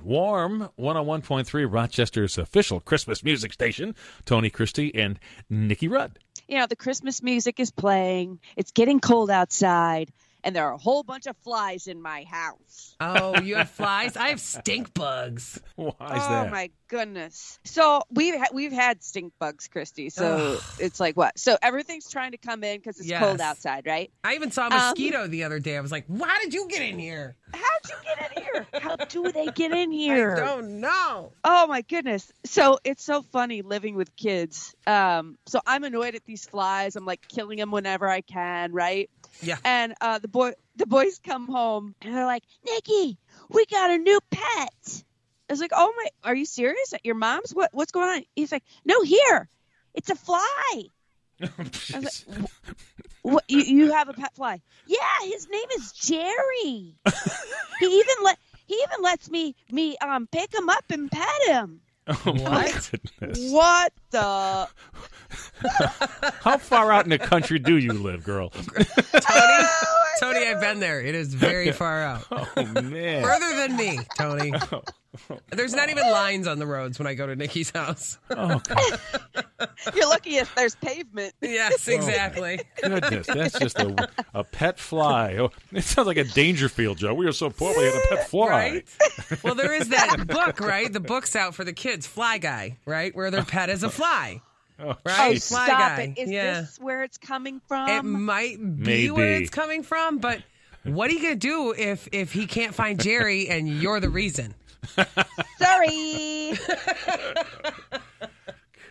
Warm 101.3, Rochester's official Christmas music station. Tony Christie and Nikki Rudd. You know, the Christmas music is playing. It's getting cold outside. And there are a whole bunch of flies in my house. Oh, you have flies? I have stink bugs. Why is that? Oh, my goodness. So we've had stink bugs, Christy. So it's like what? So everything's trying to come in because it's cold outside, right? I even saw a mosquito the other day. I was like, why did you get in here? How'd you get in here? How do they get in here? I don't know. Oh, my goodness. So it's so funny living with kids. So I'm annoyed at these flies. I'm like killing them whenever I can, right? Yeah. And the boys come home and they're like, Nikki, we got a new pet. I was like, oh my, are you serious? At your mom's? What's going on? He's like, no, here. It's a fly. I was like, what, you have a pet fly? Yeah, his name is Jerry. he even lets me pick him up and pet him. Oh, my goodness. What the? How far out in the country do you live, girl? Tony, I've been there. It is very far out. Oh, man. Further than me, Tony. There's not even lines on the roads when I go to Nikki's house. Oh, God. You're lucky if there's pavement. Yes, exactly. Goodness, that's just a pet fly. Oh, it sounds like a Dangerfield joke. We were so poor we had a pet fly. Right? Well, there is that book, right? The book's out for the kids, Fly Guy, right? Where their pet is a fly. Oh, right? geez. Fly Stop Guy. it. Is this where it's coming from? It might be Maybe. where it's coming from, but what are you going to do if he can't find Jerry and you're the reason? Sorry.